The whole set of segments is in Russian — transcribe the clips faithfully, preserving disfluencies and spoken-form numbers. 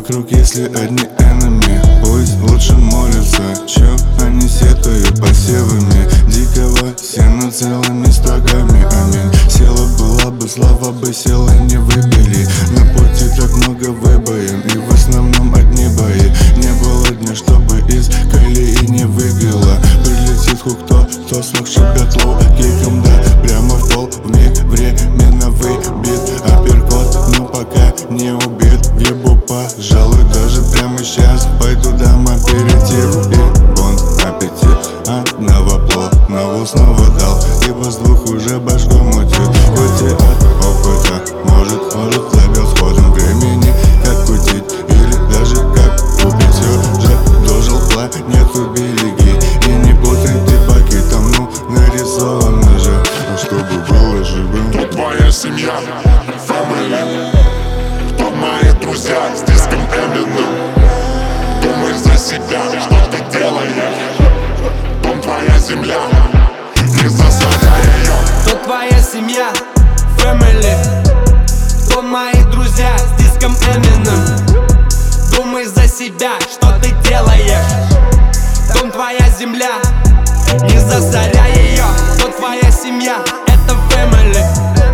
вокруг, если одни enemy. Пусть лучше молятся, чем они сетуют посевами дикого сена целыми стогами. Аминь. Сила была бы, слава бы, села не выбили. На пути так много выбоин, и в основном одни бои. Не было дня, чтобы из колеи не выбило. Прилетит хук, кто, кто смог шибет лоу киком, да, прямо в пол, вмиг временно выбит апперкот, но пока не убит. В ебу, пожалуй, даже прямо сейчас пойду дам аперитив и бон аппетит. Одного плотного снова дал, ибо с двух уже башку мутит. Хоть и от опыта, может, может, ловил с ходом времени, как кутить или даже как убить. Все же дожил планету береги, и не путай ты пакетом, ну нарисовано же, чтобы было живым. Кто твоя семья, family? Кто мои друзья с диском Eminem? Думай за себя, что ты делаешь. Дом твоя земля, не засоряй ее. Кто твоя семья, family? Кто мои друзья с диском Eminem? Думай за себя, что ты делаешь. Дом твоя земля, не засоряй ее. Кто твоя семья, это family.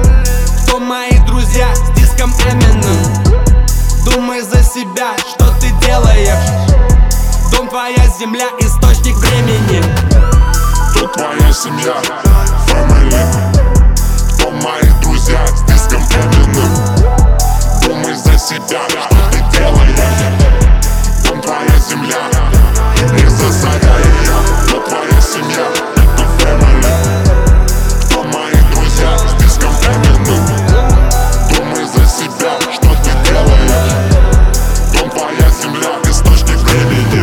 Кто мои друзья с диском Eminem? Думай за себя, что ты делаешь. Дом твоя земля, источник времени. Кто твоя семья, family? Кто мои друзья с диском Eminem? Думай за себя, что ты делаешь. Дом твоя земля, не засоряй ее. Кто твоя семья, это family. Кто мои друзья с диском Eminem? Думай за себя, что ты делаешь. Дом твоя земля, источник времени.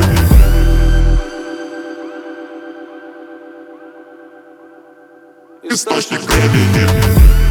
Источник времени.